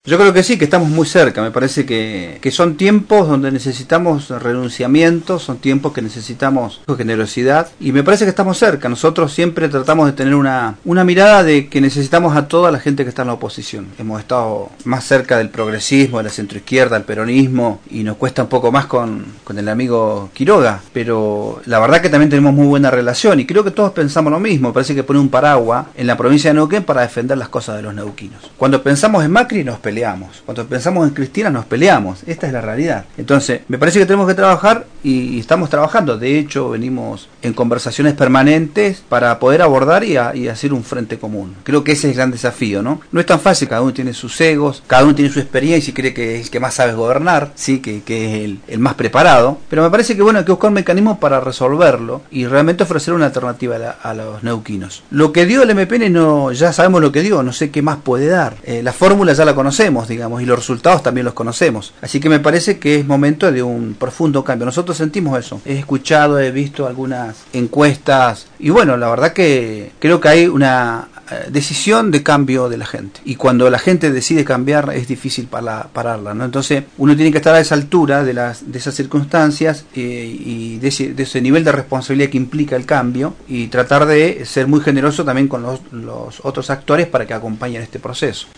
Yo creo que sí, que estamos muy cerca. Me parece que son tiempos donde necesitamos renunciamientos, son tiempos que necesitamos generosidad, y me parece que estamos cerca. Nosotros siempre tratamos de tener una mirada de que necesitamos a toda la gente que está en la oposición. Hemos estado más cerca del progresismo, de la centroizquierda, del peronismo, y nos cuesta un poco más con el amigo Quiroga, pero la verdad que también tenemos muy buena relación, y creo que todos pensamos lo mismo. Me parece que pone un paraguas en la provincia de Neuquén para defender las cosas de los neuquinos. Cuando pensamos en Macri nos peleamos, cuando pensamos en Cristina nos peleamos. Esta es la realidad. Entonces me parece que tenemos que trabajar, y estamos trabajando. De hecho, venimos en conversaciones permanentes para poder abordar y hacer un frente común. Creo que ese es el gran desafío, ¿no? No es tan fácil, cada uno tiene sus egos, cada uno tiene su experiencia y cree que es el que más sabe gobernar, sí, que es el más preparado, pero me parece que bueno, hay que buscar un mecanismo para resolverlo y realmente ofrecer una alternativa a los neuquinos. Lo que dio el MPN, no, ya sabemos lo que dio, no sé qué más puede dar. La fórmula ya la conocemos, digamos, y los resultados también los conocemos. Así que me parece que es momento de un profundo cambio. Nosotros sentimos eso. He escuchado, he visto algunas encuestas y bueno, la verdad que creo que hay una decisión de cambio de la gente, y cuando la gente decide cambiar es difícil pararla, ¿no? Entonces uno tiene que estar a esa altura de esas circunstancias y de ese nivel de responsabilidad que implica el cambio, y tratar de ser muy generoso también con los otros actores para que acompañen este proceso.